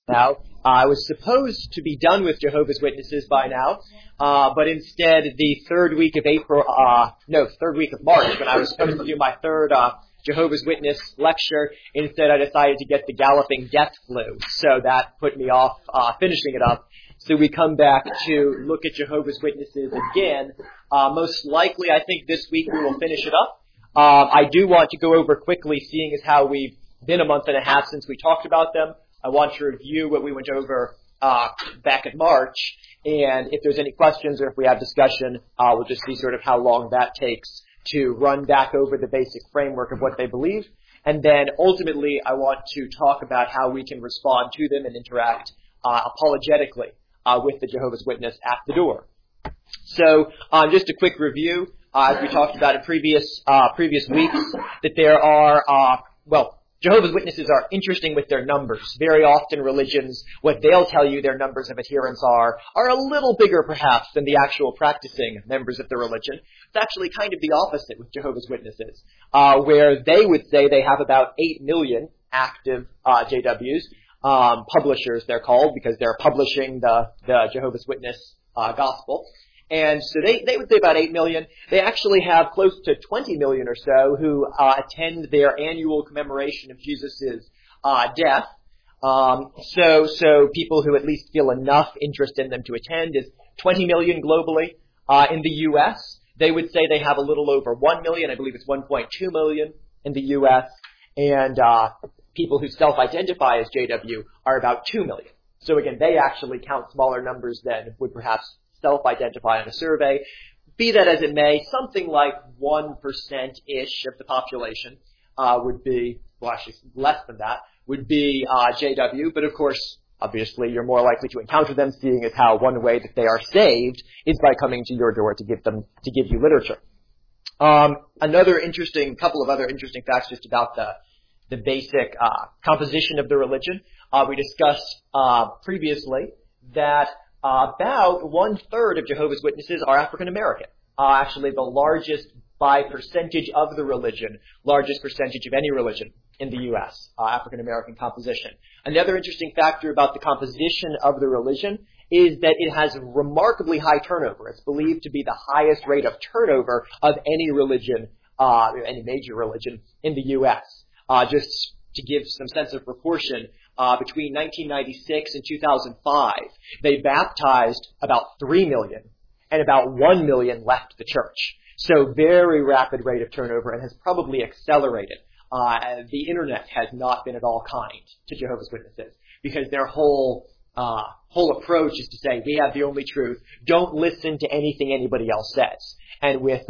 now. I was supposed to be done with Jehovah's Witnesses by now, but instead the third week of March, when I was supposed to do my third Jehovah's Witness lecture, instead I decided to get the galloping death flu, so that put me off finishing it up. So we come back to look at Jehovah's Witnesses again. Most likely, I think this week we will finish it up. I do want to go over quickly, seeing as how we've been a month and a half since we talked about them. I want to review what we went over back in March, and if there's any questions or if we have discussion, we'll just see sort of how long that takes to run back over the basic framework of what they believe. And then ultimately, I want to talk about how we can respond to them and interact apologetically with the Jehovah's Witness at the door. So just a quick review, as we talked about in previous weeks, that there are, Jehovah's Witnesses are interesting with their numbers. Very often religions, what they'll tell you their numbers of adherents are a little bigger perhaps than the actual practicing members of the religion. It's actually kind of the opposite with Jehovah's Witnesses, where they would say they have about 8 million active JWs, publishers they're called, because they're publishing the Jehovah's Witness gospel. And so they would say about 8 million. They actually have close to 20 million or so who attend their annual commemoration of Jesus' death. So people who at least feel enough interest in them to attend is 20 million globally. In the U.S., they would say they have a little over 1 million. I believe it's 1.2 million in the U.S. And people who self-identify as JW are about 2 million. So again, they actually count smaller numbers than would perhaps self-identify on a survey. Be that as it may, something like 1%-ish of the population would be, well actually less than that, would be JW. But of course, obviously, you're more likely to encounter them, seeing as how one way that they are saved is by coming to your door to give you literature. Couple of other interesting facts just about the basic composition of the religion. We discussed previously that about 1/3 of Jehovah's Witnesses are African American. Actually, the largest by percentage of the religion, largest percentage of any religion in the U.S., African American composition. Another interesting factor about the composition of the religion is that it has remarkably high turnover. It's believed to be the highest rate of turnover of any religion, any major religion in the U.S. Just to give some sense of proportion, between 1996 and 2005, they baptized about 3 million, and about 1 million left the church. So very rapid rate of turnover, and has probably accelerated. The internet has not been at all kind to Jehovah's Witnesses, because their whole approach is to say, we have the only truth, don't listen to anything anybody else says. And with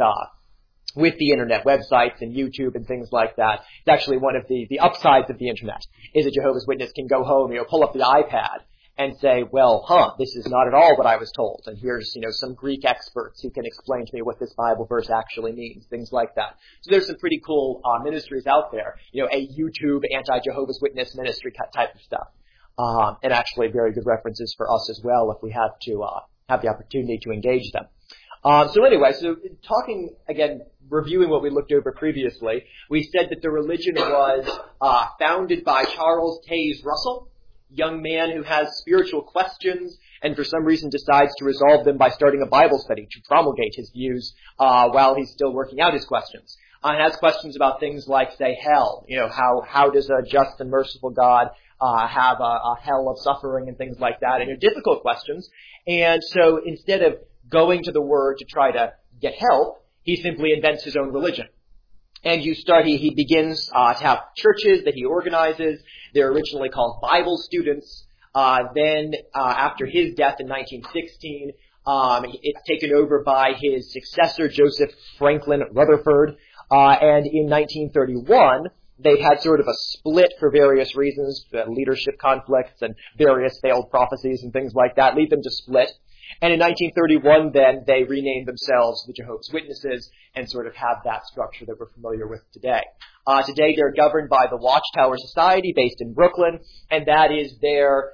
the internet, websites and YouTube and things like that, it's actually one of the upsides of the internet, is a Jehovah's Witness can go home, pull up the iPad and say, this is not at all what I was told. And here's, some Greek experts who can explain to me what this Bible verse actually means, things like that. So there's some pretty cool ministries out there, a YouTube anti-Jehovah's Witness ministry type of stuff. And actually very good references for us as well if we have to have the opportunity to engage them. So anyway, talking again, reviewing what we looked over previously, we said that the religion was founded by Charles Taze Russell, young man who has spiritual questions and for some reason decides to resolve them by starting a Bible study to promulgate his views while he's still working out his questions. He has questions about things like, say, hell. How does a just and merciful God have a hell of suffering and things like that? And they're difficult questions. And so instead of going to the Word to try to get help, he simply invents his own religion. And he begins to have churches that he organizes. They're originally called Bible students. Then, after his death in 1916, it's taken over by his successor, Joseph Franklin Rutherford. And in 1931, they had sort of a split for various reasons, leadership conflicts and various failed prophecies and things like that lead them to split. And in 1931, then, they renamed themselves the Jehovah's Witnesses and sort of have that structure that we're familiar with today. Today, they're governed by the Watchtower Society based in Brooklyn, and that is their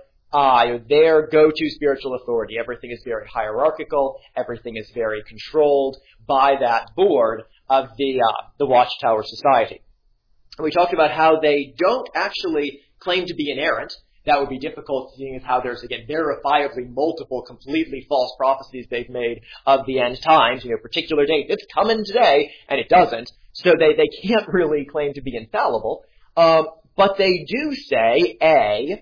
go-to spiritual authority. Everything is very hierarchical. Everything is very controlled by that board of the Watchtower Society. And we talked about how they don't actually claim to be inerrant. that would be difficult, seeing as how there's, again, verifiably multiple completely false prophecies they've made of the end times, particular date, it's coming today, and it doesn't. So they can't really claim to be infallible. But they do say, A,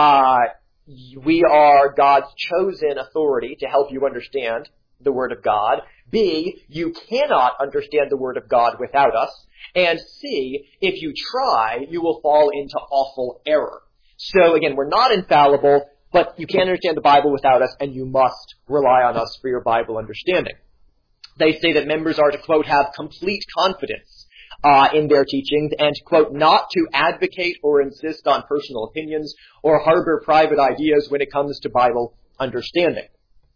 we are God's chosen authority to help you understand the Word of God. B, you cannot understand the Word of God without us. And C, if you try, you will fall into awful error. So again, we're not infallible, but you can't understand the Bible without us, and you must rely on us for your Bible understanding. They say that members are to, quote, have complete confidence in their teachings and, quote, not to advocate or insist on personal opinions or harbor private ideas when it comes to Bible understanding.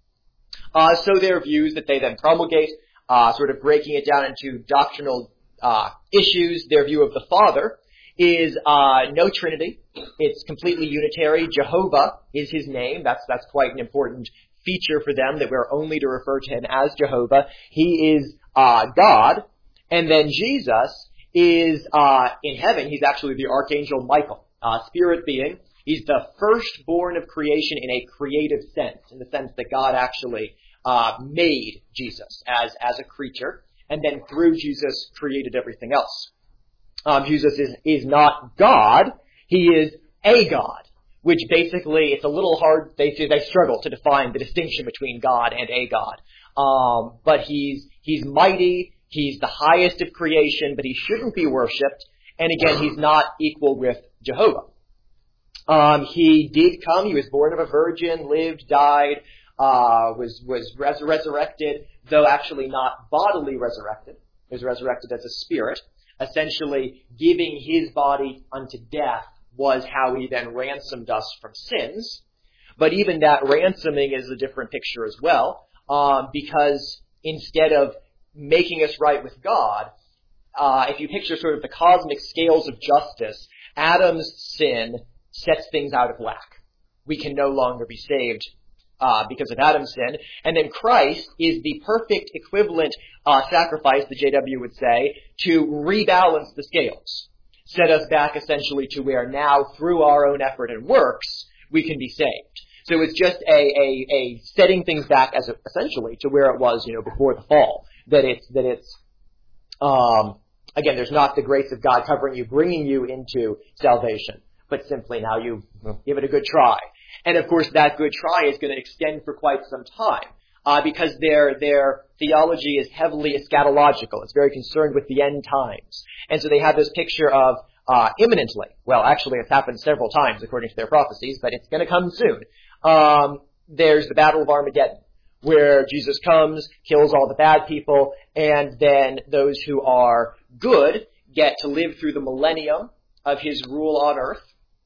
So their views that they then promulgate, sort of breaking it down into doctrinal issues, their view of the Father is no Trinity. It's completely unitary. Jehovah is his name. That's quite an important feature for them, that we're only to refer to him as Jehovah. He is God. And then Jesus is in heaven. He's actually the Archangel Michael, spirit being. He's the firstborn of creation in a creative sense, in the sense that God actually made Jesus as a creature, and then through Jesus created everything else. Jesus is not God. He is a God, which basically, it's a little hard, they struggle to define the distinction between God and a God. But he's mighty, he's the highest of creation, but he shouldn't be worshipped, and again, he's not equal with Jehovah. He did come, he was born of a virgin, lived, died, was resurrected, though actually not bodily resurrected. He was resurrected as a spirit. Essentially, giving his body unto death was how he then ransomed us from sins. But even that ransoming is a different picture as well, because instead of making us right with God, if you picture sort of the cosmic scales of justice, Adam's sin sets things out of whack. We can no longer be saved because of Adam's sin. And then Christ is the perfect equivalent sacrifice, the JW would say, to rebalance the scales. Set us back essentially to where now, through our own effort and works, we can be saved. So it's just a setting things back as essentially to where it was, before the fall. That it's again, there's not the grace of God covering you, bringing you into salvation, but simply now you give it a good try. And of course, that good try is going to extend for quite some time, because their theology is heavily eschatological. It's very concerned with the end times. And so they have this picture of imminently, well, actually it's happened several times according to their prophecies, but it's going to come soon. There's the Battle of Armageddon, where Jesus comes, kills all the bad people, and then those who are good get to live through the millennium of his rule on earth.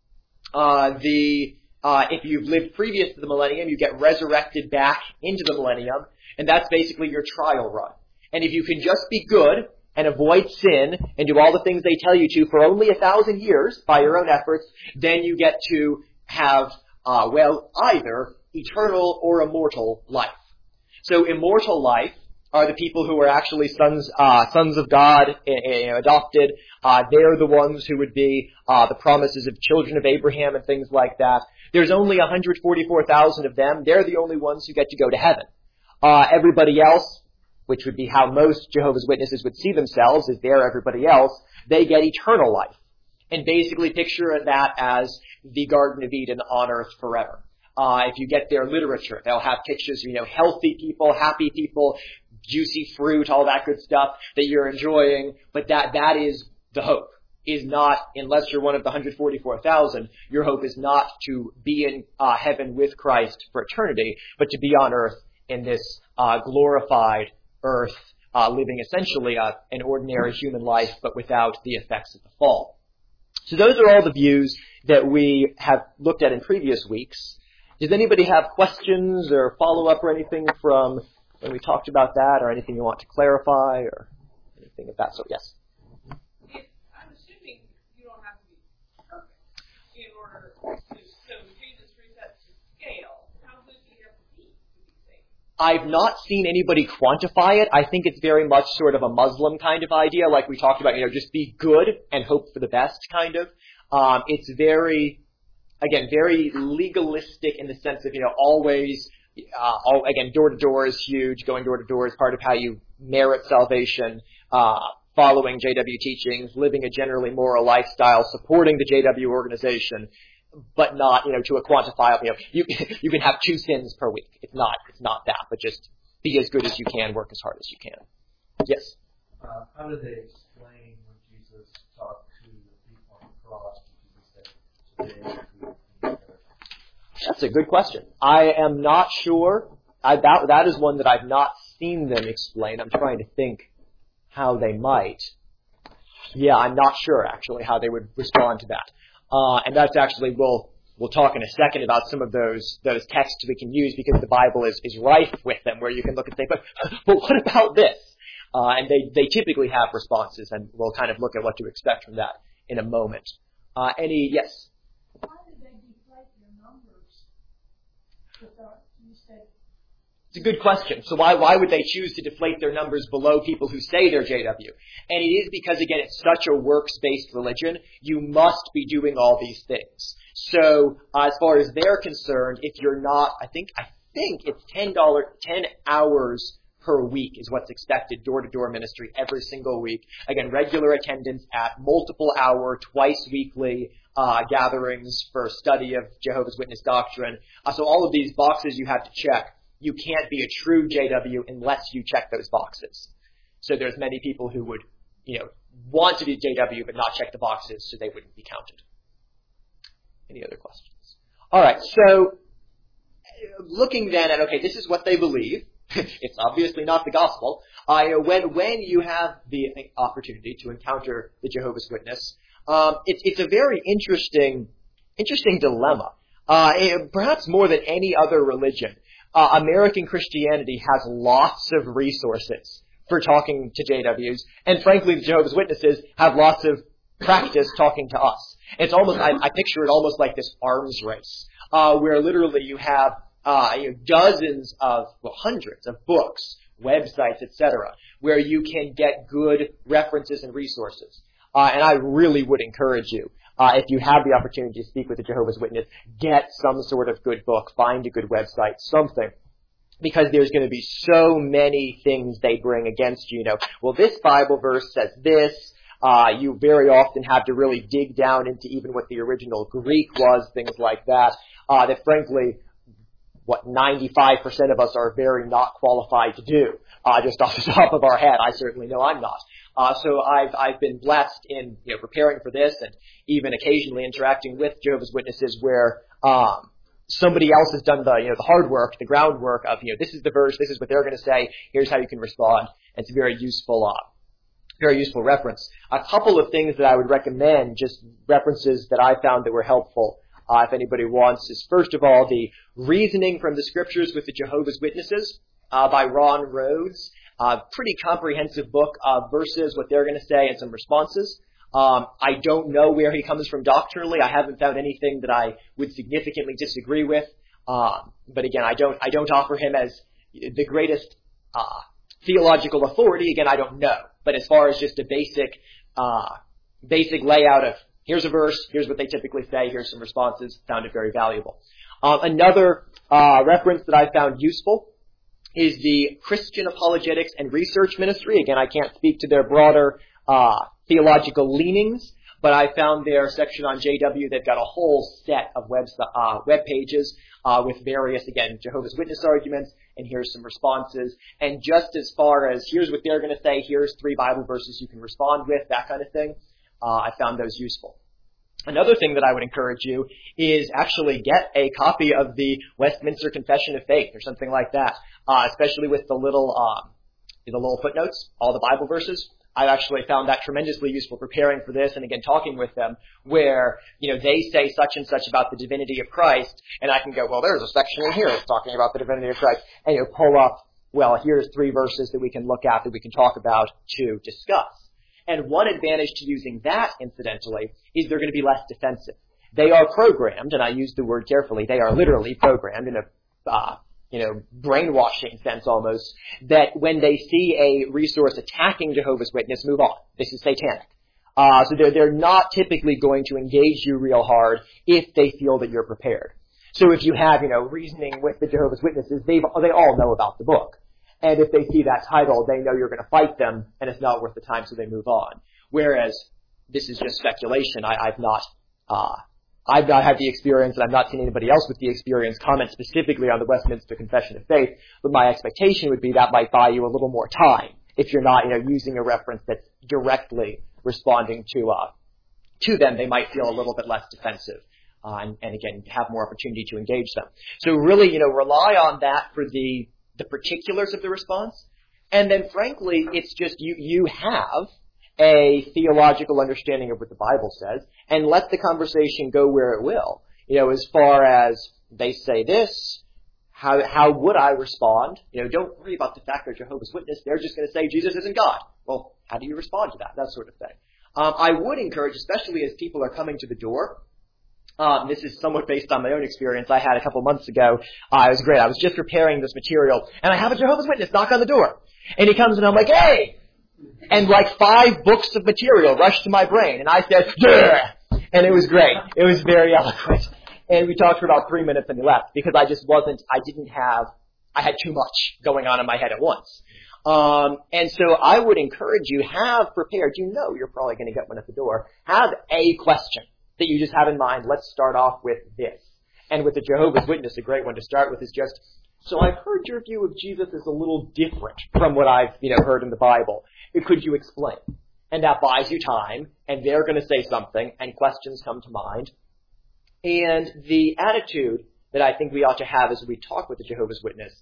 If you've lived previous to the millennium, you get resurrected back into the millennium, and that's basically your trial run. And if you can just be good and avoid sin and do all the things they tell you to for only 1,000 years by your own efforts, then you get to have, either eternal or immortal life. So immortal life are the people who are actually sons of God, adopted. They're the ones who would be the promises of children of Abraham and things like that. There's only 144,000 of them. They're the only ones who get to go to heaven. Everybody else, which would be how most Jehovah's Witnesses would see themselves, is there everybody else, they get eternal life. And basically picture that as the Garden of Eden on earth forever. If you get their literature, they'll have pictures of, healthy people, happy people, juicy fruit, all that good stuff that you're enjoying. But that is the hope. Is not, unless you're one of the 144,000, your hope is not to be in heaven with Christ for eternity, but to be on earth in this glorified earth, living essentially an ordinary human life, but without the effects of the fall. So those are all the views that we have looked at in previous weeks. Does anybody have questions or follow-up or anything from when we talked about that, or anything you want to clarify, or anything of that sort? Yes? I'm assuming you don't have to be perfect in order to, so Jesus resets the scale. How good do you have to be saved? I've not seen anybody quantify it. I think it's very much sort of a Muslim kind of idea, like we talked about, just be good and hope for the best kind of. It's very... again, very legalistic in the sense of, always, again, door to door is huge. Going door to door is part of how you merit salvation. Following JW teachings, living a generally moral lifestyle, supporting the JW organization, but not, to a quantifiable, you can have 2 sins per week. It's not that, but just be as good as you can, work as hard as you can. Yes? How do they explain when Jesus talked to the people on the cross? That's a good question. I am not sure. That is one that I've not seen them explain. I'm trying to think how they might. Yeah, I'm not sure, actually, how they would respond to that. And that's actually, we'll talk in a second about some of those texts we can use, because the Bible is rife with them, where you can look and say, but what about this? And they typically have responses, and we'll kind of look at what to expect from that in a moment. Yes? Why did they deflate their numbers? You said It's a good question. So why would they choose to deflate their numbers below people who say they're JW? And it is because, again, it's such a works-based religion. You must be doing all these things. So as far as they're concerned, if you're not, I think it's $10 hours per week is what's expected, door-to-door ministry every single week. Again, regular attendance at multiple hour, twice weekly gatherings for study of Jehovah's Witness doctrine. So all of these boxes you have to check. You can't be a true JW unless you check those boxes. So there's many people who would, want to be JW but not check the boxes, so they wouldn't be counted. Any other questions? All right, so looking then at, okay, this is what they believe. It's obviously not the gospel. When you have the opportunity to encounter the Jehovah's Witness, it's a very interesting dilemma. Perhaps more than any other religion, American Christianity has lots of resources for talking to JWs, and frankly, the Jehovah's Witnesses have lots of practice talking to us. It's almost, I picture it almost like this arms race, where literally you have dozens of, hundreds of books, websites, etc., where you can get good references and resources. And I really would encourage you, if you have the opportunity to speak with a Jehovah's Witness, get some sort of good book, find a good website, something. Because there's going to be so many things they bring against you. Well, this Bible verse says this. You very often have to really dig down into even what the original Greek was, things like that. That frankly, 95% of us are very not qualified to do. Just off the top of our head, I certainly know I'm not. So I've been blessed in preparing for this, and even occasionally interacting with Jehovah's Witnesses where somebody else has done the hard work, the groundwork of this is the verse, this is what they're going to say, here's how you can respond. It's a very useful reference. A couple of things that I would recommend, just references that I found that were helpful, if anybody wants, is first of all the Reasoning from the Scriptures with the Jehovah's Witnesses by Ron Rhodes. Pretty comprehensive book of verses, what they're going to say, and some responses. I don't know where he comes from doctrinally. I haven't found anything that I would significantly disagree with. But again, I don't offer him as the greatest theological authority. Again, I don't know. But as far as just a basic layout of here's a verse, here's what they typically say, here's some responses, found it very valuable. Another reference that I found useful is the Christian Apologetics and Research Ministry. Again, I can't speak to their broader theological leanings, but I found their section on JW. They've got a whole set of web pages with various, again, Jehovah's Witness arguments, and here's some responses. And just as far as here's what they're going to say, here's 3 Bible verses you can respond with, that kind of thing, I found those useful. Another thing that I would encourage you is actually get a copy of the Westminster Confession of Faith or something like that, especially with the little footnotes, all the Bible verses. I've actually found that tremendously useful preparing for this, and again, talking with them, where, they say such and such about the divinity of Christ, and I can go, well, there's a section in here that's talking about the divinity of Christ, and pull up, well, here's 3 verses that we can look at, that we can talk about to discuss. And one advantage to using that, incidentally, is they're going to be less defensive. They are programmed, and I use the word carefully, they are literally programmed in a brainwashing sense almost, that when they see a resource attacking Jehovah's Witness, move on. This is satanic. So they're not typically going to engage you real hard if they feel that you're prepared. So if you have, reasoning with the Jehovah's Witnesses, they all know about the book. And if they see that title, they know you're going to fight them, and it's not worth the time, so they move on. Whereas this is just speculation. I've not had the experience, and I've not seen anybody else with the experience comment specifically on the Westminster Confession of Faith. But my expectation would be that might buy you a little more time if you're not, using a reference that's directly responding to them. They might feel a little bit less defensive, and again have more opportunity to engage them. So really, rely on that for the particulars of the response, and then frankly, it's just you have a theological understanding of what the Bible says, and let the conversation go where it will. As far as they say this, how would I respond? Don't worry about the fact they're Jehovah's Witness. They're just going to say Jesus isn't God. Well, how do you respond to that? That sort of thing. I would encourage, especially as people are coming to the door. This is somewhat based on my own experience I had a couple months ago. It was great. I was just preparing this material, and I have a Jehovah's Witness knock on the door. And he comes, and I'm like, hey! And 5 books of material rushed to my brain, and I said, yeah! And it was great. It was very eloquent. And we talked for about 3 minutes, and he left, because I had too much going on in my head at once. And so I would encourage you, have prepared, you're probably going to get one at the door, have a question that you just have in mind. Let's start off with this. And with the Jehovah's Witness, a great one to start with is just, so I've heard your view of Jesus is a little different from what I've, heard in the Bible. Could you explain? And that buys you time, and they're going to say something, and questions come to mind. And the attitude that I think we ought to have as we talk with the Jehovah's Witness,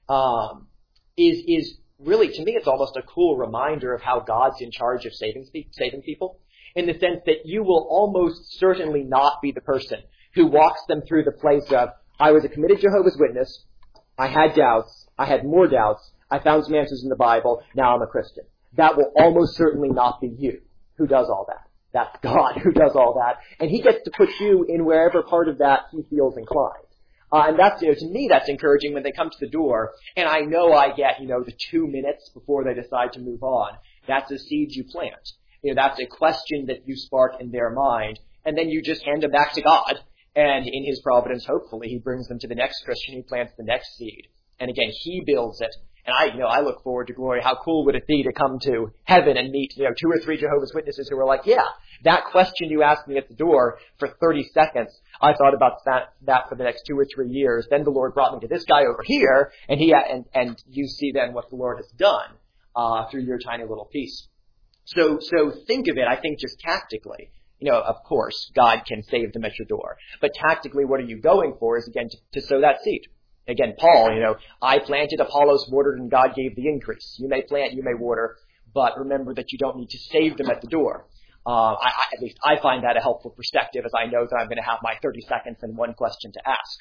is really, to me, it's almost a cool reminder of how God's in charge of saving people. In the sense that you will almost certainly not be the person who walks them through the place of, I was a committed Jehovah's Witness, I had doubts, I had more doubts, I found some answers in the Bible, now I'm a Christian. That will almost certainly not be you who does all that. That's God who does all that. And he gets to put you in wherever part of that he feels inclined. And that's, to me, that's encouraging when they come to the door, and I know I get, the 2 minutes before they decide to move on. That's a seed you plant. That's a question that you spark in their mind, and then you just hand them back to God, and in his providence, hopefully, he brings them to the next Christian, he plants the next seed. And again, he builds it. And I look forward to glory. How cool would it be to come to heaven and meet, 2 or 3 Jehovah's Witnesses who are like, yeah, that question you asked me at the door for 30 seconds, I thought about that for the next 2 or 3 years. Then the Lord brought me to this guy over here, and you see then what the Lord has done, through your tiny little piece. So think of it, I think, just tactically. Of course, God can save them at your door. But tactically, what are you going for is, again, to sow that seed. Again, Paul, I planted, Apollos watered, and God gave the increase. You may plant, you may water, but remember that you don't need to save them at the door. At least I find that a helpful perspective, as I know that I'm going to have my 30 seconds and 1 question to ask.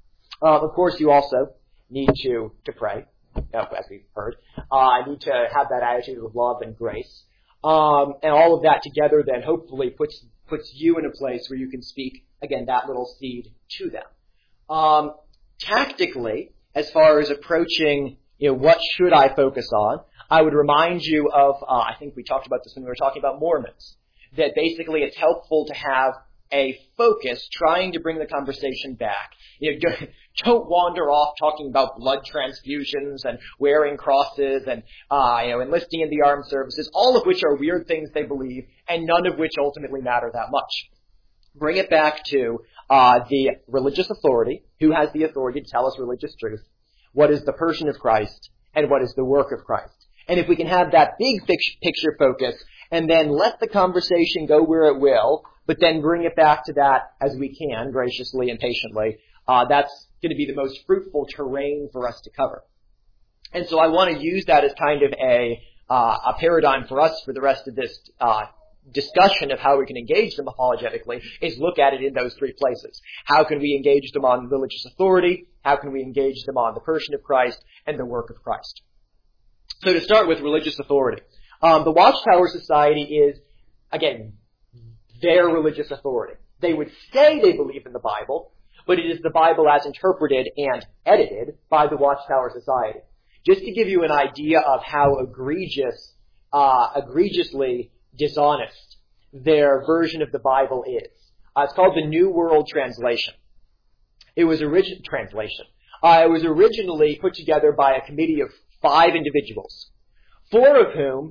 Of course, you also need to pray, as we've heard. I need to have that attitude of love and grace. And all of that together then hopefully puts you in a place where you can speak, again, that little seed to them. Tactically, as far as approaching, what should I focus on, I would remind you of, I think we talked about this when we were talking about Mormons, that basically it's helpful to have a focus trying to bring the conversation back. Don't wander off talking about blood transfusions and wearing crosses and, enlisting in the armed services, all of which are weird things they believe and none of which ultimately matter that much. Bring it back to the religious authority, who has the authority to tell us religious truth, what is the person of Christ, and what is the work of Christ. And if we can have that big picture focus, and then let the conversation go where it will, but then bring it back to that as we can, graciously and patiently, that's going to be the most fruitful terrain for us to cover. And so I want to use that as kind of a paradigm for us for the rest of this discussion of how we can engage them apologetically, is look at it in those 3 places. How can we engage them on religious authority? How can we engage them on the person of Christ and the work of Christ? So to start with religious authority, the Watchtower Society is, again, their religious authority. They would say they believe in the Bible, but it is the Bible as interpreted and edited by the Watchtower Society. Just to give you an idea of how egregiously dishonest their version of the Bible is. It's called the New World Translation. It was originally put together by a committee of 5 individuals, 4 of whom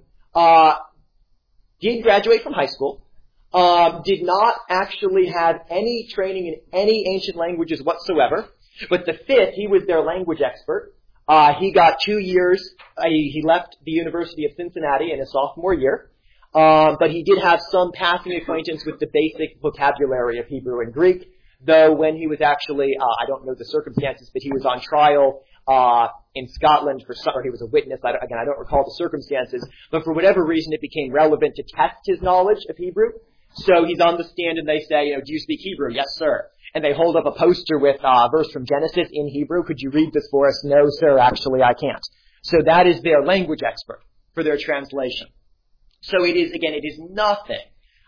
did graduate from high school, did not actually have any training in any ancient languages whatsoever, but the 5th, he was their language expert. He got 2 years. He left the University of Cincinnati in his sophomore year, but he did have some passing acquaintance with the basic vocabulary of Hebrew and Greek, though when he was actually, I don't know the circumstances, but he was on trial in Scotland or he was a witness. I don't recall the circumstances, but for whatever reason it became relevant to test his knowledge of Hebrew. So he's on the stand and they say, do you speak Hebrew? Yes, sir. And they hold up a poster with a verse from Genesis in Hebrew. Could you read this for us? No, sir, actually I can't. So that is their language expert for their translation. So it is nothing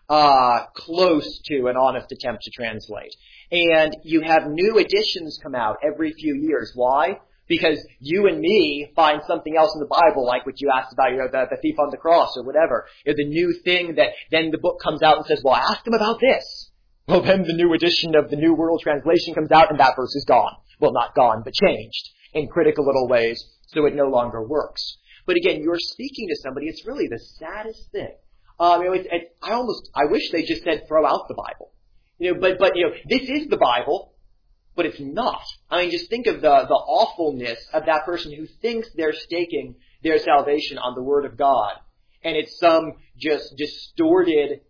close to an honest attempt to translate. And you have new editions come out every few years. Why? Because you and me find something else in the Bible, like what you asked about, the thief on the cross or whatever. The new thing that then the book comes out and says, well, ask him about this. Well, then the new edition of the New World Translation comes out and that verse is gone. Well, not gone, but changed in critical little ways, so it no longer works. But again, you're speaking to somebody, it's really the saddest thing. I wish they just said throw out the Bible. But this is the Bible, but it's not. I mean, just think of the awfulness of that person who thinks they're staking their salvation on the Word of God. And it's some just distorted,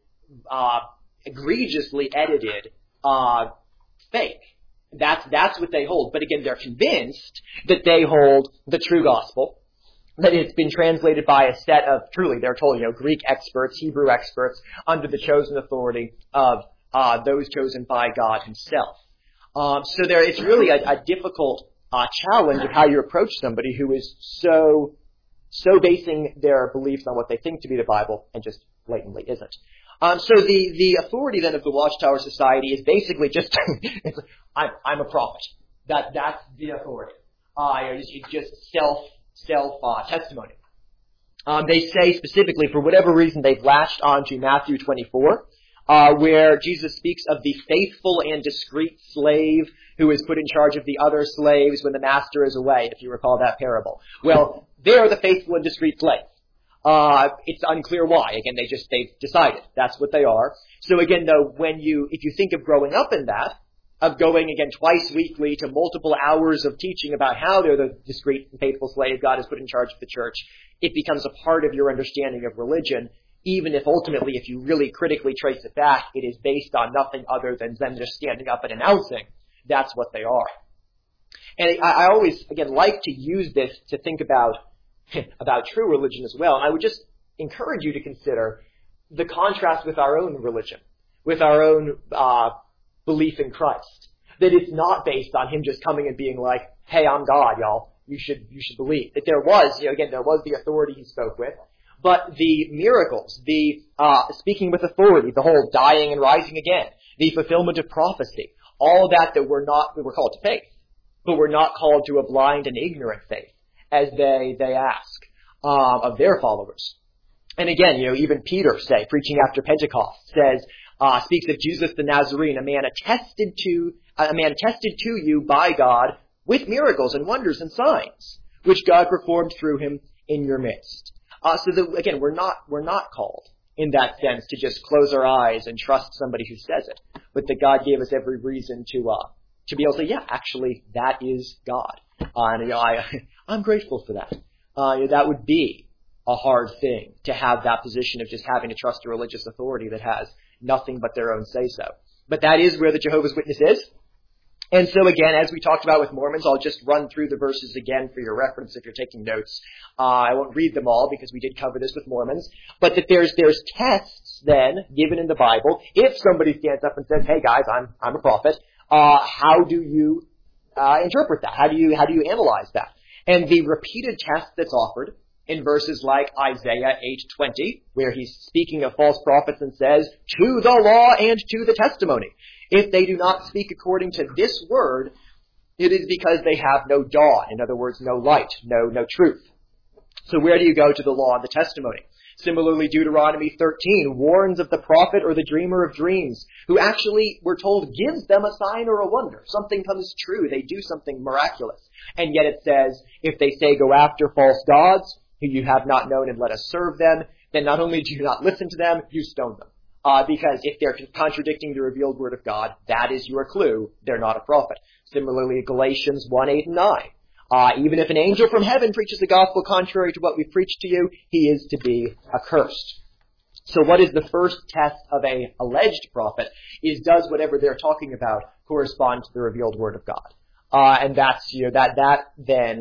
egregiously edited, fake. That's what they hold. But again, they're convinced that they hold the true gospel, that it's been translated by a set of, truly, they're told, Greek experts, Hebrew experts, under the chosen authority of those chosen by God himself. So it's really a difficult challenge of how you approach somebody who is so basing their beliefs on what they think to be the Bible and just blatantly isn't. So the authority then of the Watchtower Society is basically just, I'm a prophet. That's the authority. It's just self-testimony. They say specifically, for whatever reason, they've latched onto Matthew 24, where Jesus speaks of the faithful and discreet slave who is put in charge of the other slaves when the master is away, if you recall that parable. Well, they're the faithful and discreet slave. It's unclear why. Again, they've decided that's what they are. So again, though, if you think of growing up in that, of going again twice weekly to multiple hours of teaching about how they're the discreet and faithful slave God has put in charge of the church, it becomes a part of your understanding of religion, even if ultimately, if you really critically trace it back, it is based on nothing other than them just standing up and announcing that's what they are. And I always, again, like to use this to think about true religion as well. And I would just encourage you to consider the contrast with our own religion, with our own belief in Christ. That it's not based on him just coming and being like, hey, I'm God, y'all. You should believe. That there was, there was the authority he spoke with, but the miracles, the speaking with authority, the whole dying and rising again, the fulfillment of prophecy, all that we're called to faith, but we're not called to a blind and ignorant faith, as they ask of their followers. And again, even Peter, preaching after Pentecost, speaks of Jesus the Nazarene, a man attested to you by God with miracles and wonders and signs, which God performed through him in your midst. Again, we're not called in that sense to just close our eyes and trust somebody who says it, but that God gave us every reason to be able to say, yeah, actually, that is God. And I'm grateful for that. That would be a hard thing to have that position of just having to trust a religious authority that has nothing but their own say-so. But that is where the Jehovah's Witness is. And so again, as we talked about with Mormons, I'll just run through the verses again for your reference if you're taking notes. I won't read them all because we did cover this with Mormons. But that there's tests then given in the Bible. If somebody stands up and says, hey guys, I'm a prophet, how do you interpret that? How do you analyze that? And the repeated test that's offered in verses like Isaiah 8:20, where he's speaking of false prophets and says, to the law and to the testimony. If they do not speak according to this word, it is because they have no dawn. In other words, no light, no truth. So where do you go to the law and the testimony? Similarly, Deuteronomy 13 warns of the prophet or the dreamer of dreams, who actually, we're told, gives them a sign or a wonder. Something comes true. They do something miraculous. And yet it says, if they say, go after false gods, who you have not known, and let us serve them, then not only do you not listen to them, you stone them. Because if they're contradicting the revealed word of God, that is your clue. They're not a prophet. Similarly, Galatians 1, 8, and 9. Even if an angel from heaven preaches the gospel contrary to what we preach to you, he is to be accursed. So what is the first test of a alleged prophet is, does whatever they're talking about correspond to the revealed word of God? And that's, that then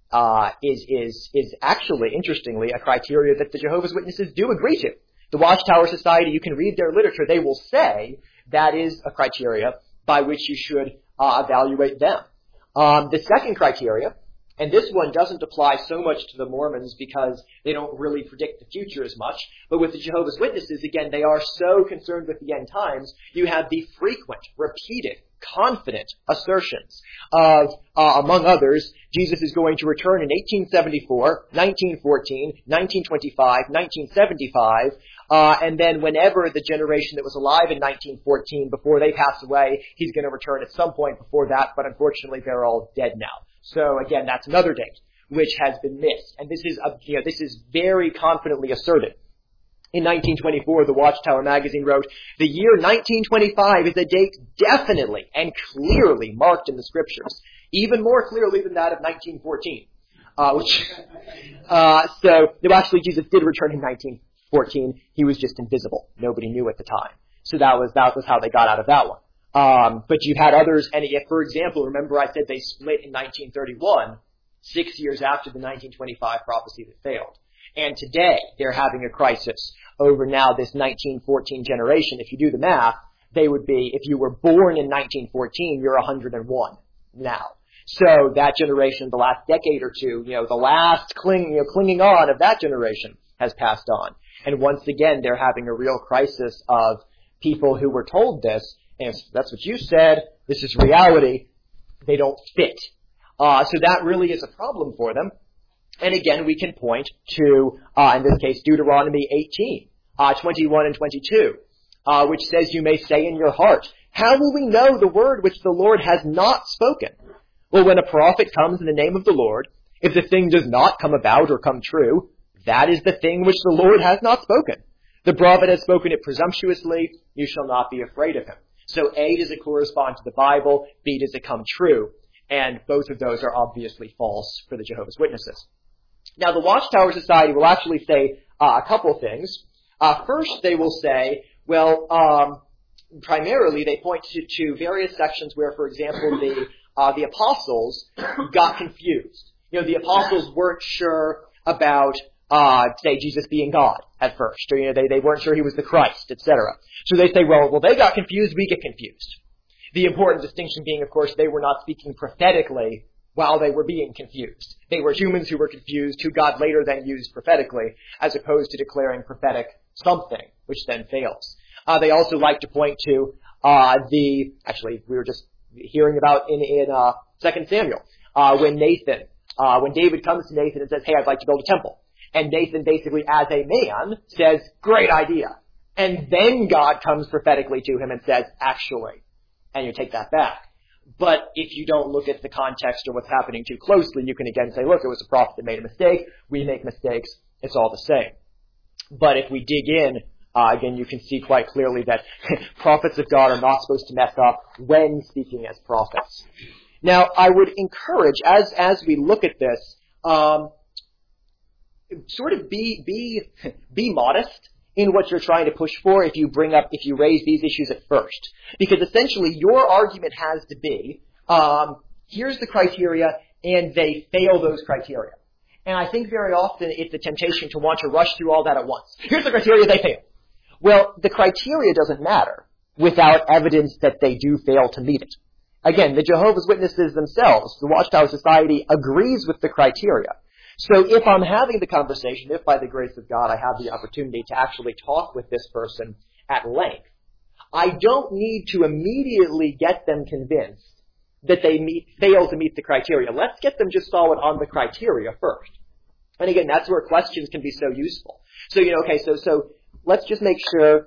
is actually, interestingly, a criteria that the Jehovah's Witnesses do agree to. The Watchtower Society, you can read their literature, they will say that is a criteria by which you should evaluate them. The second criteria, and this one doesn't apply so much to the Mormons because they don't really predict the future as much, but with the Jehovah's Witnesses, again, they are so concerned with the end times, you have the frequent, repeated, confident assertions of, among others, Jesus is going to return in 1874, 1914, 1925, 1975, and then whenever the generation that was alive in 1914, before they pass away, he's going to return at some point before that, but unfortunately they're all dead now. So again, that's another date which has been missed, and this is very confidently asserted. In 1924, the Watchtower magazine wrote, the year 1925 is a date definitely and clearly marked in the scriptures, even more clearly than that of 1914. So actually Jesus did return in 1914. He was just invisible. Nobody knew at the time. So that was how they got out of that one. But you had others, and if, for example, remember I said they split in 1931, 6 years after the 1925 prophecy that failed. And today, they're having a crisis over now this 1914 generation. If you do the math, they would be, if you were born in 1914, you're 101 now. So that generation, the last decade or two, the last clinging on of that generation has passed on. And once again, they're having a real crisis of people who were told this, and that's what you said, this is reality, they don't fit. So that really is a problem for them. And again, we can point to, in this case, Deuteronomy 18, 21 and 22, which says, you may say in your heart, how will we know the word which the Lord has not spoken? Well, when a prophet comes in the name of the Lord, if the thing does not come about or come true, that is the thing which the Lord has not spoken. The prophet has spoken it presumptuously, you shall not be afraid of him. So A, does it correspond to the Bible? B, does it come true? And both of those are obviously false for the Jehovah's Witnesses. Now, the Watchtower Society will actually say a couple things. First, they will say, well, primarily they point to various sections where, for example, the apostles got confused. The apostles weren't sure about, say, Jesus being God at first, or they weren't sure he was the Christ, etc. So they say, well, they got confused, we get confused. The important distinction being, of course, they were not speaking prophetically while they were being confused. They were humans who were confused, who God later then used prophetically, as opposed to declaring prophetic something, which then fails. They also like to point to actually, we were just hearing about in 2 Samuel, when David comes to Nathan and says, hey, I'd like to build a temple. And Nathan basically, as a man, says, great idea. And then God comes prophetically to him and says, actually, and you take that back. But if you don't look at the context or what's happening too closely, you can again say, look, it was a prophet that made a mistake. We make mistakes. It's all the same. But if we dig in, again, you can see quite clearly that prophets of God are not supposed to mess up when speaking as prophets. Now, I would encourage, as we look at this, sort of be modest in what you're trying to push for if you raise these issues at first. Because essentially your argument has to be, here's the criteria, and they fail those criteria. And I think very often it's a temptation to want to rush through all that at once. Here's the criteria, they fail. Well, the criteria doesn't matter without evidence that they do fail to meet it. Again, the Jehovah's Witnesses themselves, the Watchtower Society, agrees with the criteria. So if I'm having the conversation, if by the grace of God I have the opportunity to actually talk with this person at length, I don't need to immediately get them convinced that they fail to meet the criteria. Let's get them just solid on the criteria first. And again, that's where questions can be so useful. So, so let's just make sure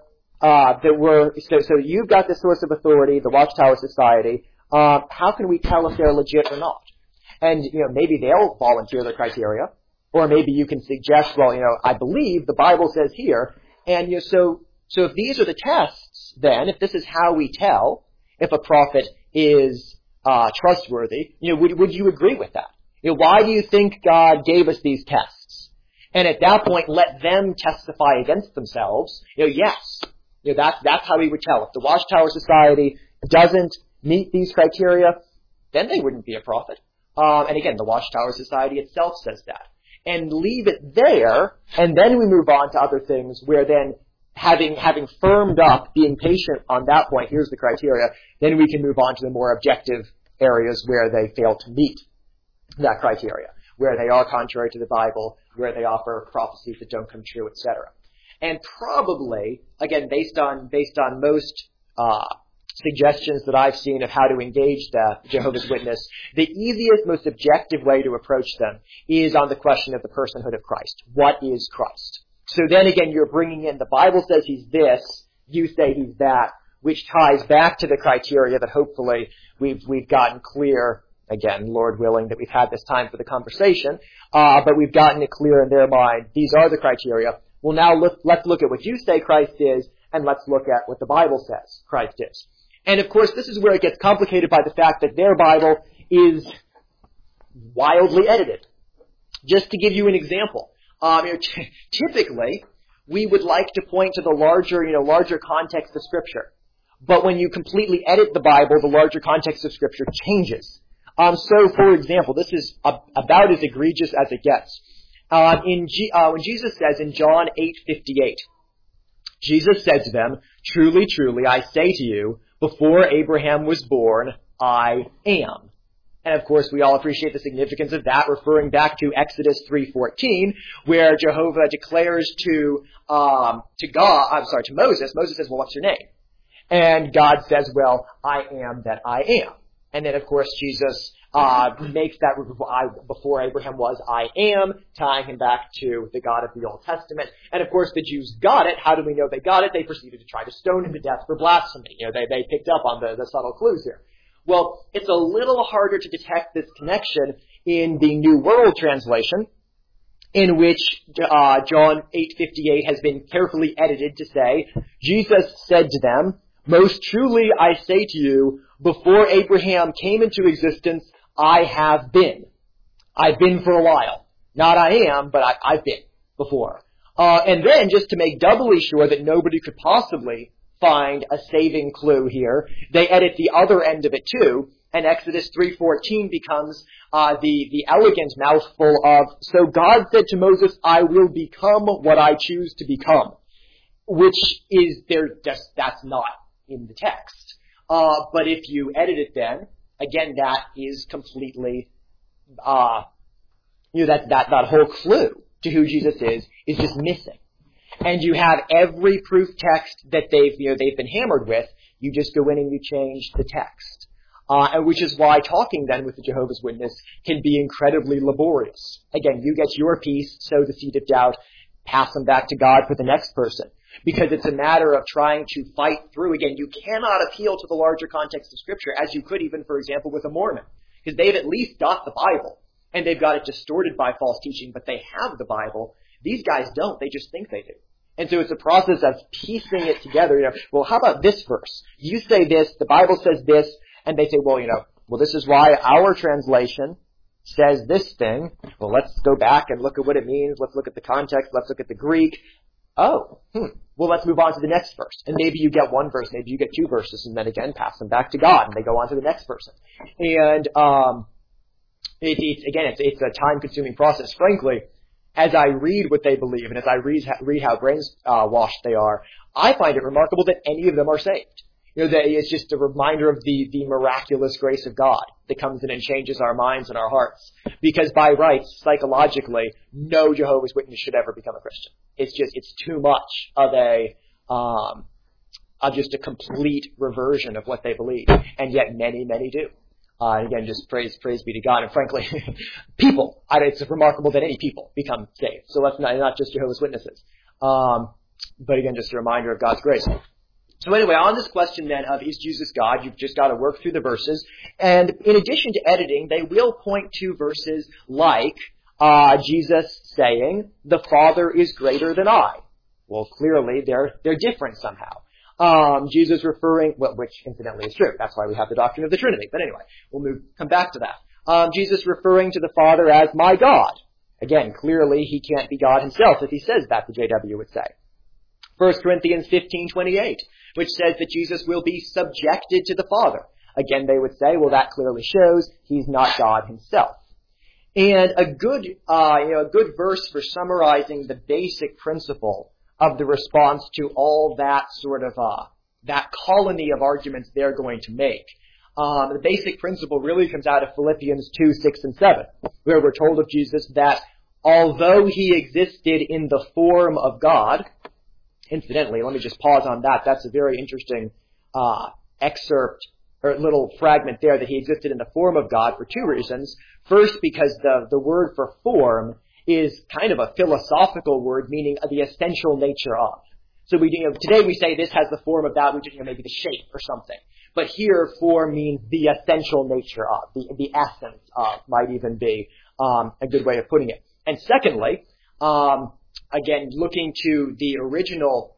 so you've got the source of authority, the Watchtower Society. How can we tell if they're legit or not? And, maybe they'll volunteer their criteria, or maybe you can suggest, well, I believe the Bible says here, and, so if these are the tests, then, if this is how we tell if a prophet is trustworthy, would you agree with that? Why do you think God gave us these tests? And at that point, let them testify against themselves. Yes, that's how we would tell. If the Watchtower Society doesn't meet these criteria, then they wouldn't be a prophet. And again, the Watchtower Society itself says that. And leave it there, and then we move on to other things where then, having firmed up, being patient on that point, here's the criteria, then we can move on to the more objective areas where they fail to meet that criteria, where they are contrary to the Bible, where they offer prophecies that don't come true, etc. And probably, again, based on most suggestions that I've seen of how to engage the Jehovah's Witness, the easiest, most objective way to approach them is on the question of the personhood of Christ. What is Christ? So then again, you're bringing in, the Bible says he's this, you say he's that, which ties back to the criteria that hopefully we've gotten clear, again, Lord willing, that we've had this time for the conversation, but we've gotten it clear in their mind. These are the criteria. Well, now let's look at what you say Christ is, and let's look at what the Bible says Christ is. And of course, this is where it gets complicated by the fact that their Bible is wildly edited. Just to give you an example, typically we would like to point to the larger context of Scripture, but when you completely edit the Bible, the larger context of Scripture changes. So, for example, this is about as egregious as it gets. When Jesus says in John 8:58, Jesus said to them, "Truly, truly, I say to you, before Abraham was born, I am." And of course, we all appreciate the significance of that, referring back to Exodus 3:14, where Jehovah declares to Moses. Moses says, "Well, what's your name?" And God says, "Well, I am that I am." And then, of course, Jesus makes that before Abraham was, I am, tying him back to the God of the Old Testament. And of course, the Jews got it. How do we know they got it? They proceeded to try to stone him to death for blasphemy. They picked up on the subtle clues here. Well, it's a little harder to detect this connection in the New World Translation, in which John 8:58 has been carefully edited to say, Jesus said to them, "Most truly I say to you, before Abraham came into existence, I have been." I've been for a while. Not I am, but I've been before. And then, just to make doubly sure that nobody could possibly find a saving clue here, they edit the other end of it too, and Exodus 3:14 becomes the elegant mouthful of, "So God said to Moses, I will become what I choose to become," which is that's not in the text. But if you edit it then, again, that is completely, that whole clue to who Jesus is just missing. And you have every proof text that they've been hammered with. You just go in and you change the text. And which is why talking then with the Jehovah's Witness can be incredibly laborious. Again, you get your piece, sow the seed of doubt, pass them back to God for the next person. Because it's a matter of trying to fight through. Again, you cannot appeal to the larger context of Scripture, as you could even, for example, with a Mormon. Because they've at least got the Bible, and they've got it distorted by false teaching, but they have the Bible. These guys don't. They just think they do. And so it's a process of piecing it together. Well, how about this verse? You say this, the Bible says this, and they say, well, this is why our translation says this thing. Well, let's go back and look at what it means. Let's look at the context. Let's look at the Greek. Well, let's move on to the next verse. And maybe you get one verse, maybe you get two verses, and then again pass them back to God, and they go on to the next person. And it's a time-consuming process. Frankly, as I read what they believe, and as I read how brainwashed they are, I find it remarkable that any of them are saved. It's just a reminder of the miraculous grace of God that comes in and changes our minds and our hearts. Because by rights, psychologically, no Jehovah's Witness should ever become a Christian. It's too much of just a complete reversion of what they believe. And yet many, many do. And again, just praise be to God. And frankly, people, it's remarkable that any people become saved. So let's not just Jehovah's Witnesses. But again, just a reminder of God's grace. So anyway, on this question then of is Jesus God, you've just got to work through the verses. And in addition to editing, they will point to verses like Jesus saying, the Father is greater than I. Well, clearly they're different somehow. Jesus referring, well, which incidentally is true. That's why we have the doctrine of the Trinity. But anyway, we'll come back to that. Jesus referring to the Father as my God. Again, clearly he can't be God himself if he says that, the JW would say. 1 Corinthians 15:28, which says that Jesus will be subjected to the Father. Again, they would say, well, that clearly shows he's not God himself. And a good verse for summarizing the basic principle of the response to all that sort of, that colony of arguments they're going to make. The basic principle really comes out of Philippians 2, 6, and 7, where we're told of Jesus that although he existed in the form of God, incidentally, let me just pause on that. That's a very interesting excerpt or little fragment there, that he existed in the form of God for two reasons. First, because the word for form is kind of a philosophical word, meaning the essential nature of. So today we say this has the form of that, which is maybe the shape or something. But here, form means the essential nature of, the essence of, might even be a good way of putting it. And secondly, again, looking to the original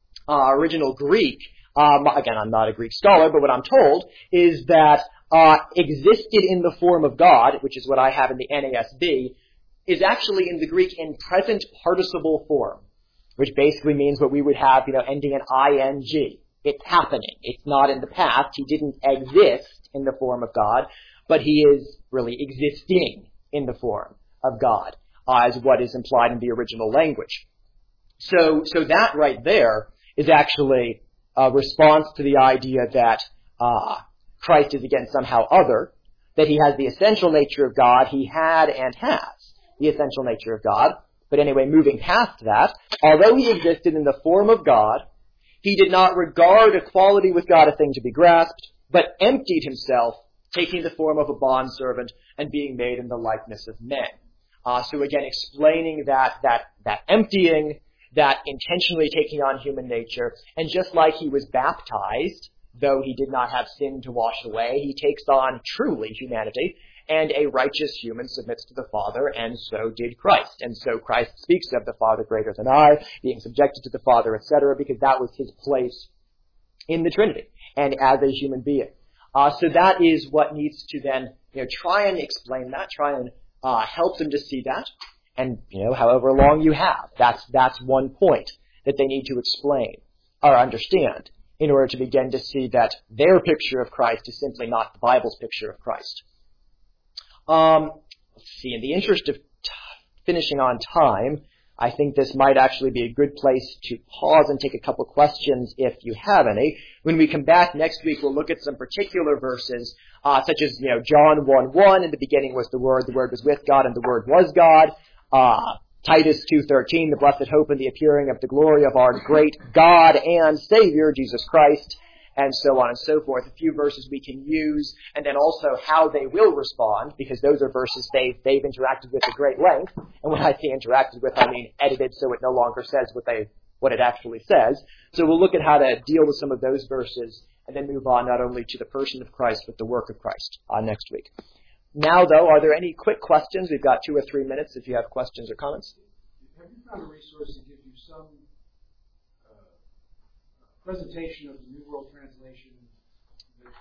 Greek, again, I'm not a Greek scholar, but what I'm told is that existed in the form of God, which is what I have in the NASB, is actually in the Greek in present participle form, which basically means what we would have, ending in ing. It's happening. It's not in the past. He didn't exist in the form of God, but he is really existing in the form of God, as what is implied in the original language. So that right there is actually a response to the idea that Christ is again somehow other, that he has the essential nature of God. He had and has the essential nature of God. But anyway, moving past that, although he existed in the form of God, he did not regard equality with God a thing to be grasped, but emptied himself, taking the form of a bondservant and being made in the likeness of men. So again, explaining that emptying, that intentionally taking on human nature, and just like he was baptized, though he did not have sin to wash away, he takes on truly humanity, and a righteous human submits to the Father, and so did Christ. And so Christ speaks of the Father greater than I, being subjected to the Father, etc., because that was his place in the Trinity, and as a human being. So that is what needs to then, try and explain that, try and help them to see that, and, however long you have, that's one point that they need to explain or understand in order to begin to see that their picture of Christ is simply not the Bible's picture of Christ. Let's see, in the interest of finishing on time, I think this might actually be a good place to pause and take a couple questions if you have any. When we come back next week, we'll look at some particular verses, such as, John 1:1, in the beginning was the Word was with God, and the Word was God. Titus 2:13, the blessed hope and the appearing of the glory of our great God and Savior, Jesus Christ, and so on and so forth. A few verses we can use, and then also how they will respond, because those are verses they've interacted with at great length. And when I say interacted with, I mean edited so it no longer says what it actually says. So we'll look at how to deal with some of those verses, and then move on not only to the person of Christ, but the work of Christ next week. Now, though, are there any quick questions? We've got 2 or 3 minutes if you have questions or comments. Have you found a resource that gives you some presentation of the New World Translation that,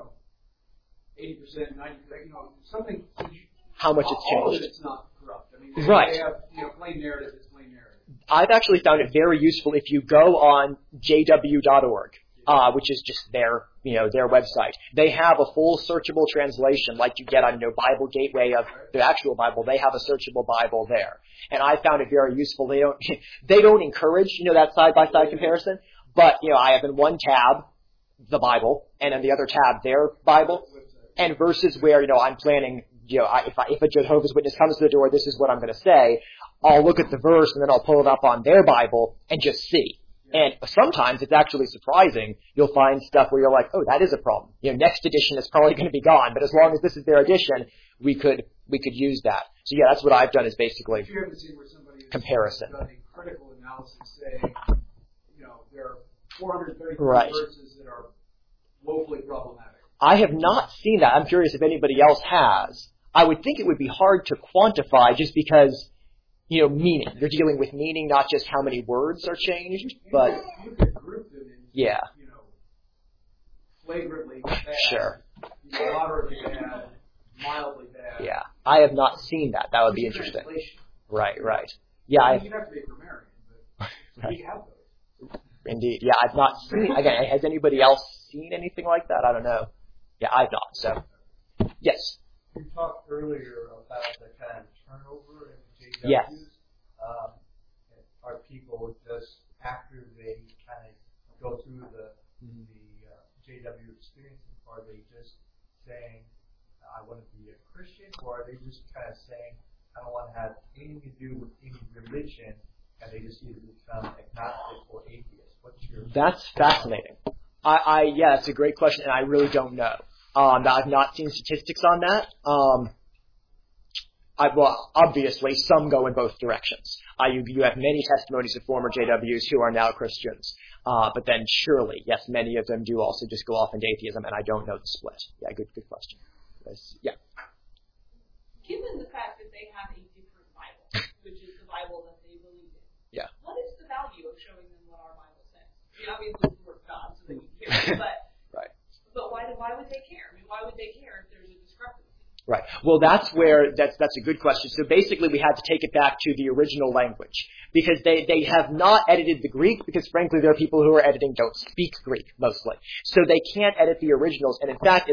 80%, 90%, something? How much it's changed. All of it's not corrupt. I mean, right. They have, plain narrative is plain narrative. I've actually found it very useful if you go on jw.org. Which is just their website. They have a full searchable translation like you get on, Bible Gateway of the actual Bible. They have a searchable Bible there. And I found it very useful. They don't encourage, that side-by-side comparison, but, I have in one tab the Bible, and in the other tab their Bible, and verses where, I'm planning, if a Jehovah's Witness comes to the door, this is what I'm going to say, I'll look at the verse and then I'll pull it up on their Bible and just see. And sometimes it's actually surprising. You'll find stuff where you're like, oh, that is a problem. Next edition is probably going to be gone, but as long as this is their edition, we could use that. So yeah, that's what I've done is basically If you haven't seen where somebody has comparison. done a critical analysis, say, there are 433 Right. verses that are woefully problematic. I have not seen that. I'm curious if anybody else has. I would think it would be hard to quantify just because, meaning. You're dealing with meaning, not just how many words are changed, but You could group them in, yeah, flagrantly bad, sure. moderately bad, mildly bad. Yeah. I have not seen that. That would be interesting. Translation. Right. Yeah, You have to be a grammarian, but we have those. indeed. Yeah, I've not seen, again, has anybody else seen anything like that? I don't know. Yeah, I've not, so. Yes. You talked earlier about the kind of turnover in JWs. Yes. Are people just, after they kind of go through the JW experience, are they just saying, I want to be a Christian, or are they just kind of saying, I don't want to have anything to do with any religion, and they just either become agnostic or atheist? What's your... That's fascinating. Yeah, it's a great question, and I really don't know. I've not seen statistics on that. Well, obviously, some go in both directions. You have many testimonies of former JWs who are now Christians. But then surely, yes, many of them do also just go off into atheism, and I don't know the split. Yeah, good question. Yeah. Given the fact that they have a different Bible, which is the Bible that they believe in, Yeah. what is the value of showing them what our Bible says? Obviously, it's the Word of God, so they can care, but Right. But why would they care? I mean, why would they care if there's a discrepancy? Right. Well, that's a good question. So basically, we had to take it back to the original language because they have not edited the Greek because, frankly, there are people who are editing don't speak Greek mostly, so they can't edit the originals. And in fact,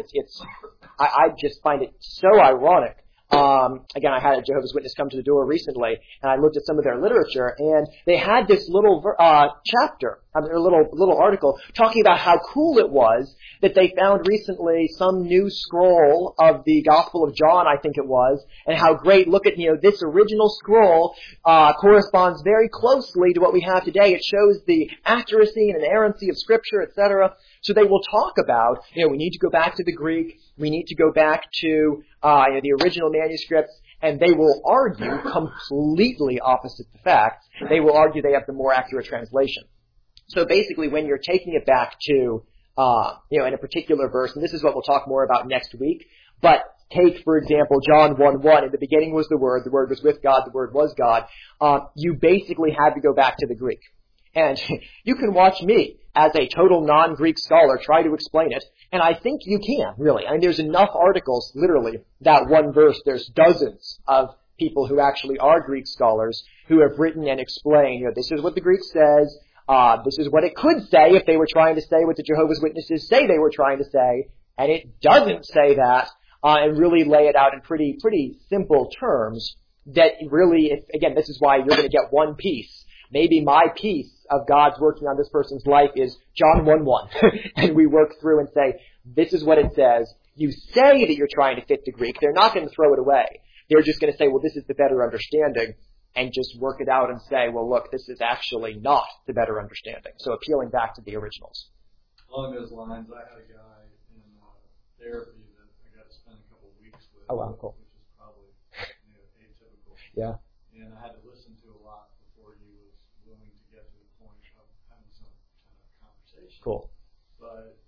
I just find it so ironic. Again, I had a Jehovah's Witness come to the door recently, and I looked at some of their literature, and they had this little chapter, a little article, talking about how cool it was that they found recently some new scroll of the Gospel of John, I think it was, and how great, look at, this original scroll corresponds very closely to what we have today. It shows the accuracy and inerrancy of Scripture, etc. So they will talk about, we need to go back to the Greek, we need to go back to the original manuscripts, and they will argue completely opposite the facts. They will argue they have the more accurate translation. So basically, when you're taking it back to, in a particular verse, and this is what we'll talk more about next week, but take, for example, John 1:1, in the beginning was the Word was with God, the Word was God. You basically had to go back to the Greek. And you can watch me, as a total non-Greek scholar, try to explain it, and I think you can, really. I mean, there's enough articles, literally, that one verse, there's dozens of people who actually are Greek scholars who have written and explained, this is what the Greek says, this is what it could say if they were trying to say what the Jehovah's Witnesses say they were trying to say, and it doesn't say that, and really lay it out in pretty simple terms that really, again, this is why you're going to get one piece. Maybe my piece of God's working on this person's life is John 1:1. And we work through and say, this is what it says. You say that you're trying to fit the Greek. They're not going to throw it away. They're just going to say, well, this is the better understanding, and just work it out and say, well, look, this is actually not the better understanding. So appealing back to the originals. Along those lines, I had a guy in therapy that I got to spend a couple of weeks with. Oh, wow, cool. Which is probably atypical. Yeah. And I had to listen to a lot before he was willing to get to the point of having some kind of conversation. Cool. But,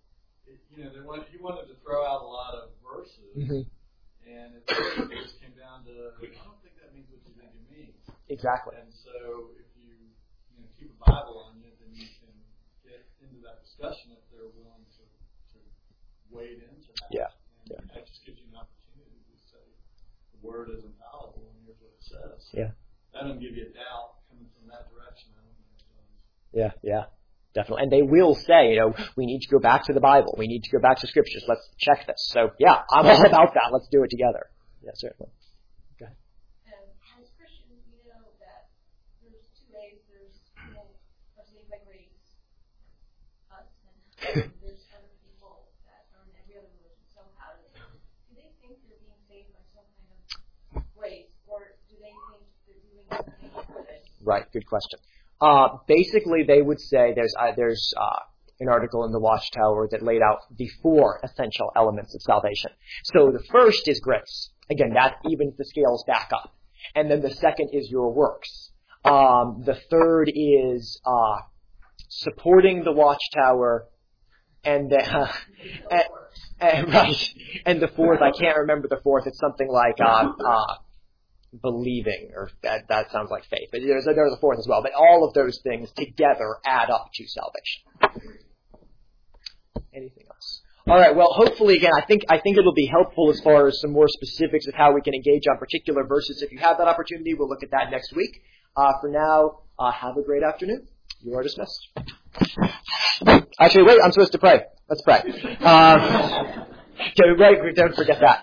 he wanted to throw out a lot of verses, and it really just came down to, I don't think that means what you think it means. Exactly. And so if you keep a Bible on you, then you can get into that discussion if they're willing to wade into that. Yeah. And that just gives you an opportunity to say the Word is infallible and here's what it says. Yeah. That doesn't give you a doubt coming from that direction. I don't think it does. Yeah. Definitely. And they will say, we need to go back to the Bible. We need to go back to Scriptures. Let's check this. So, yeah, I'm all about that. Let's do it together. Yeah, certainly. Go ahead. As Christians, we know that there's two ways. There's people who are saved by grace, us, and there's other people that are in every other religion. So how do they think they're being saved by some kind of grace, or do they think they're doing something good? Right, good question. Basically, they would say there's an article in the Watchtower that laid out the 4 essential elements of salvation. So the first is grace. Again, that evens the scales back up. And then the second is your works. The third is supporting the watchtower, and the, right. And the fourth, I can't remember the fourth. It's something like believing, or that sounds like faith. But there's a fourth as well. But all of those things together add up to salvation. Anything else? All right. Well, hopefully, again, I think it'll be helpful as far as some more specifics of how we can engage on particular verses. If you have that opportunity, we'll look at that next week. For now, have a great afternoon. You are dismissed. Actually, wait, I'm supposed to pray. Let's pray. Don't forget that.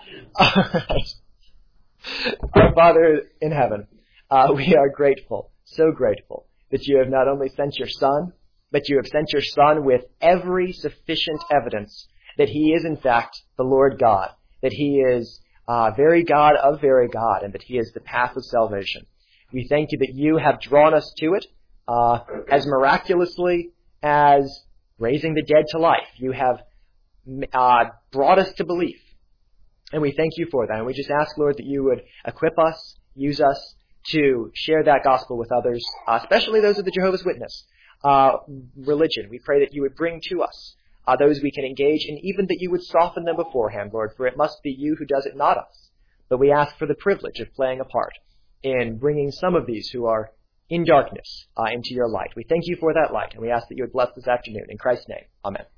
Our Father in heaven, we are grateful, so grateful, that you have not only sent your Son, but you have sent your Son with every sufficient evidence that he is, in fact, the Lord God, that he is very God of very God, and that he is the path of salvation. We thank you that you have drawn us to it as miraculously as raising the dead to life. You have brought us to belief. And we thank you for that. And we just ask, Lord, that you would equip us, use us to share that gospel with others, especially those of the Jehovah's Witness religion. We pray that you would bring to us those we can engage, and even that you would soften them beforehand, Lord, for it must be you who does it, not us. But we ask for the privilege of playing a part in bringing some of these who are in darkness into your light. We thank you for that light, and we ask that you would bless this afternoon. In Christ's name, amen.